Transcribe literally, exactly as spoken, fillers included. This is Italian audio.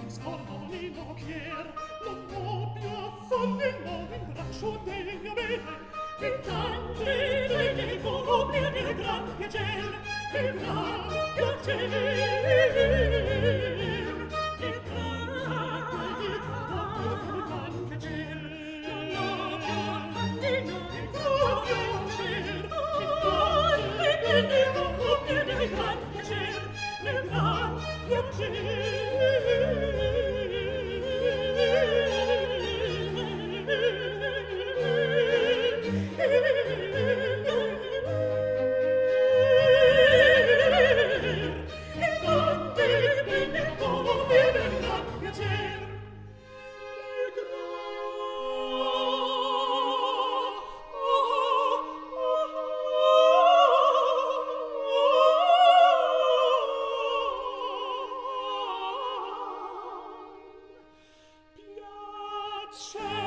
Scorbolino chier, non può più affondino in braccio degli avere. Intanto il volo viene il gran piacer, il gran piacer, il gran, il gran piacer. Non può più affondino in braccio piacer, il volo viene il gran piacer, il gran piacer. Piace